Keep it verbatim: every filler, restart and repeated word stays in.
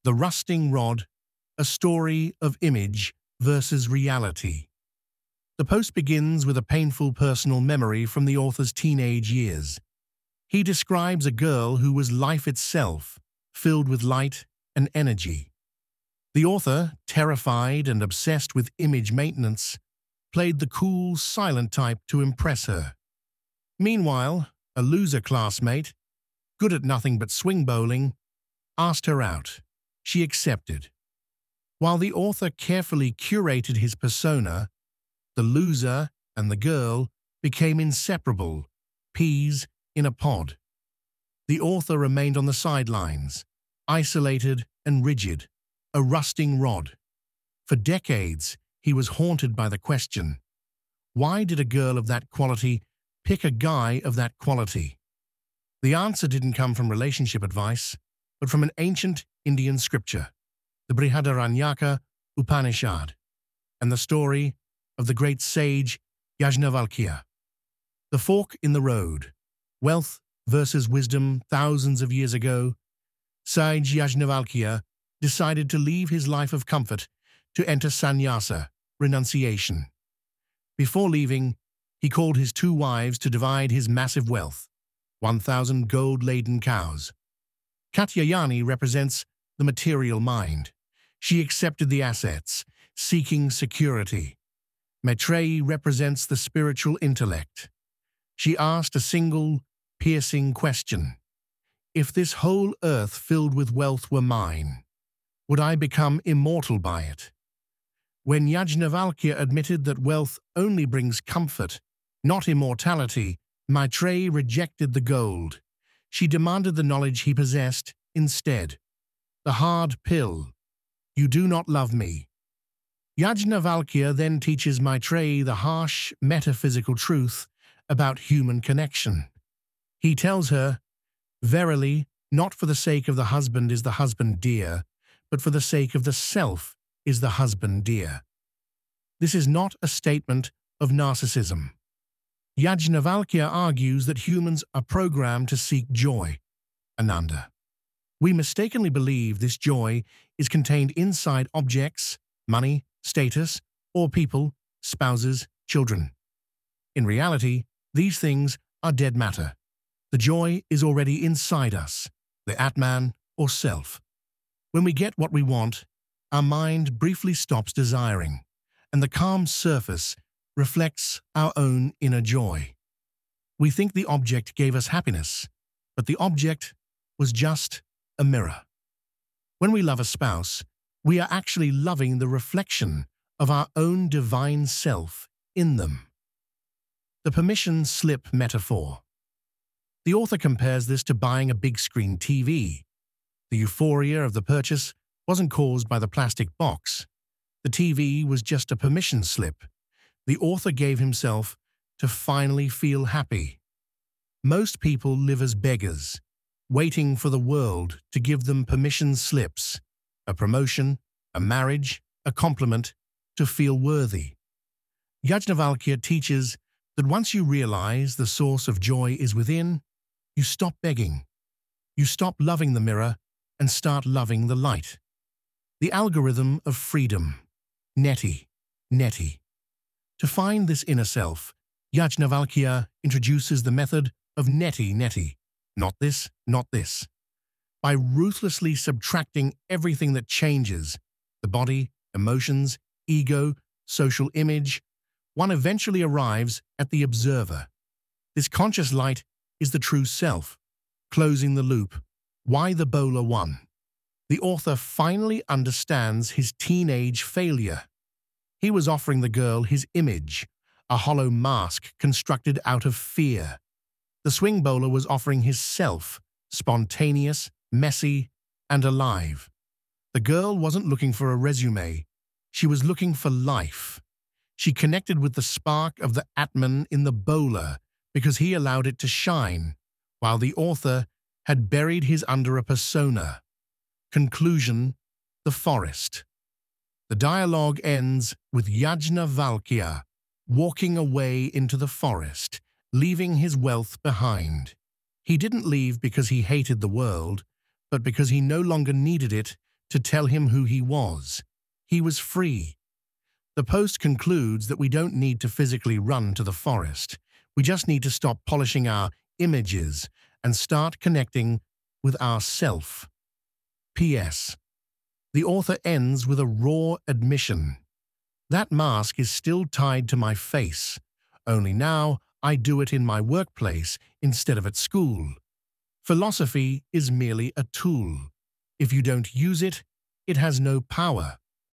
The Rusting Rod, a story of image versus reality. The post begins with a painful personal memory from the author's teenage years. He describes a girl who was life itself, filled with light and energy. The author, terrified and obsessed with image maintenance, played the cool, silent type to impress her. Meanwhile, a loser classmate, good at nothing but swing bowling, asked her out. She accepted. While the author carefully curated his persona, the loser and the girl became inseparable, peas in a pod. The author remained on the sidelines, isolated and rigid, a rusting rod. For decades, he was haunted by the question, why did a girl of that quality pick a guy of that quality? The answer didn't come from relationship advice, but from an ancient Indian scripture, the Brihadaranyaka Upanishad, and the story of the great sage Yajnavalkya. The fork in the road, wealth versus wisdom. Thousands of years ago, sage Yajnavalkya decided to leave his life of comfort to enter sannyasa, renunciation. Before leaving, he called his two wives to divide his massive wealth, one thousand gold-laden cows. Katyayani represents the material mind. She accepted the assets, seeking security. Maitreyi represents the spiritual intellect. She asked a single, piercing question. If this whole earth filled with wealth were mine, would I become immortal by it? When Yajnavalkya admitted that wealth only brings comfort, not immortality, Maitreyi rejected the gold. She demanded the knowledge he possessed instead. The hard pill. You do not love me. Yajnavalkya then teaches Maitreyi the harsh, metaphysical truth about human connection. He tells her, verily, not for the sake of the husband is the husband dear, but for the sake of the self is the husband dear. This is not a statement of narcissism. Yajnavalkya argues that humans are programmed to seek joy. Ananda. We mistakenly believe this joy is contained inside objects, money, status, or people, spouses, children. In reality, these things are dead matter. The joy is already inside us, the Atman or self. When we get what we want, our mind briefly stops desiring, and the calm surface reflects our own inner joy. We think the object gave us happiness, but the object was just a mirror. When we love a spouse, we are actually loving the reflection of our own divine self in them. The permission slip metaphor. The author compares this to buying a big-screen T V. The euphoria of the purchase wasn't caused by the plastic box. The T V was just a permission slip. The author gave himself to finally feel happy. Most people live as beggars, waiting for the world to give them permission slips, a promotion, a marriage, a compliment, to feel worthy. Yajnavalkya teaches that once you realize the source of joy is within, you stop begging. You stop loving the mirror and start loving the light. The algorithm of freedom. Neti. Neti. To find this inner self, Yajnavalkya introduces the method of neti neti. Not this, not this. By ruthlessly subtracting everything that changes, the body, emotions, ego, social image, one eventually arrives at the observer. This conscious light is the true self. Closing the loop. Why the bowler won. The author finally understands his teenage failure. He was offering the girl his image, a hollow mask constructed out of fear. The swing bowler was offering his self, spontaneous, messy, and alive. The girl wasn't looking for a resume. She was looking for life. She connected with the spark of the Atman in the bowler because he allowed it to shine, while the author had buried his under a persona. Conclusion: the forest. The dialogue ends with Yajnavalkya walking away into the forest, leaving his wealth behind. He didn't leave because he hated the world, but because he no longer needed it to tell him who he was. He was free. The post concludes that we don't need to physically run to the forest. We just need to stop polishing our images and start connecting with ourself. P S. The author ends with a raw admission. That mask is still tied to my face, only now I do it in my workplace instead of at school. Philosophy is merely a tool. If you don't use it, it has no power.